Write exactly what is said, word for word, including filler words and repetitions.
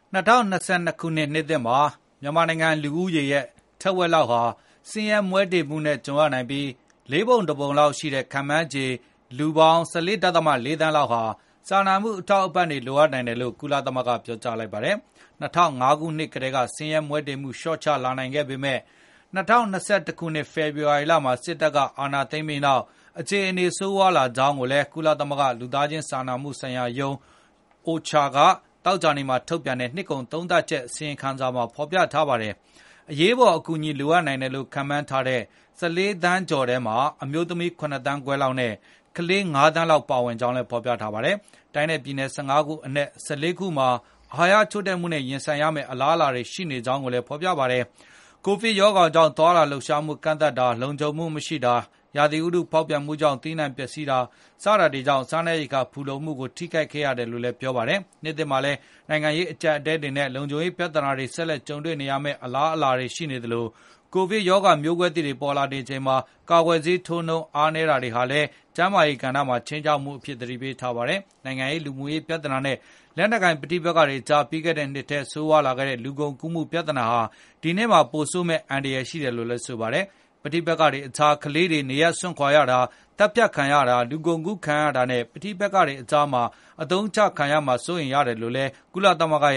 ၂၀၂၂ ခုနှစ်နှစ်သစ်မှာမြန်မာနိုင်ငံလူဦးရေရဲ့ထက်ဝက်လောက်ဟာဆင်းရဲမွဲတေမှုနဲ့ကြုံရနိုင်ပြီးလေးပုံတစ်ပုံလောက်ရှိတဲ့ခန့်မှန်းခြေလူပေါင်း ၁၄ ဒသမ ၄ သန်းလောက်ဟာစာနာမှုအထောက်အပံ့တွေလိုအပ်နိုင်တယ်လို့ကုလသမဂ္ဂပြောကြားလိုက်ပါတယ်။၂၀၀၅ ခုနှစ်ကတည်းကဆင်းရဲမွဲတေမှုလျှော့ချလာနိုင်ခဲ့ပေမဲ့၂၀၂၁ ခုနှစ်ဖေဖော်ဝါရီလမှာစစ်တပ်ကအာဏာသိမ်းပြီးနောက်အခြေအနေဆိုးဝါးလာကြောင်းကိုလည်းကုလသမဂ္ဂလူသားချင်းစာနာမှုဆိုင်ရာရုံး အိုချာ ကသောကြာနေ့မှာထုတ်ပြန်တဲ့နှစ်ကုန်သုံးသပ်ချက်အစီရင်ခံစာမှာဖော်ပြထားပါတယ်။အရေးပေါ်အကူအညီလိုအပ်နိုင်တယ်လို့ခန့်မှန်းထားတဲ့၁၄ သန်းကျော်ထဲမှာအမျိုးသမီး ၇ သန်းခွဲလောက်နဲ့ကလေး ၅ သန်းလောက်ပါဝင်ကြောင်းလည်းဖော်ပြထားပါတယ်။တိုင်းနဲ့ပြည်နယ် ၁၅ ခုအနက် ၁၄ ခုမှာအာဟာရချို့တဲ့မှုနဲ့ရင်ဆိုင်ရမယ့်အလားအလာတွေရှိနေကြောင်းကိုလည်းဖော်ပြပါတယ်။ ကိုဗစ်ရောဂါကြောင့်သွားလာလှုပ်ရှားမှုကန့်သတ်တာလုံခြုံမှုမရှိတာရာသီဥတုဖောက်ပြန်မှုကြောင့်သီးနှံပျက်စီးတာစတာတွေကြောင့်စားနပ်ရိက္ခာဖူလုံမှုကိုထိခိုက်ခဲ့ရတယ်လို့လည်းပြောပါတယ်။နှစ်သစ်မှာလည်းနိုင်ငံရေးအကျပ်အတည်းတွေနဲ့လုံခြုံရေးပြဿနာတွေဆက်လက်ကြုံတွေ့နေရမယ့်အလားအလာတွေရှိနေသလိုကိုဗစ်ရောဂါမျိုးကွဲသစ်တွေပေါ်လာနေချိန်မှာကာကွယ်ဆေးထိုးနှုန်းအားနည်းတာတွေဟာလည်းကျန်းမာရေးကဏ္ဍမှာခြိမ်းခြောက်မှုအဖြစ်သတိပေးထားပါတယ်။နိုင်ငံရေးလူမှုရေးပြဿနာနဲ့လက်နက်ကိုင်ပဋိပက္ခတွေကြားပြီးခဲ့တဲ့နှစ်ထဲဆိုးဝါးလာခဲ့တဲ့လူကုန်ကူးမှုပြဿနာဟာဒီနှစ်မှာပိုဆိုးမဲ့အန္တရာယ်ရှိတယ်လို့လည်းဆိုပါတယ်။ပဋိပက္ခတွေအခြားကလေးတွေနေရစွန့်ခွာရတာတပ်ဖြတ်ခံရတာလူကုန်ကူးခံရတာနဲ့ပဋိပက္ခတွေအကြားမှာအသုံးချခံရမှာစိုးရိမ်ရတယ်လို့လည်းကုလသမဂ္ဂ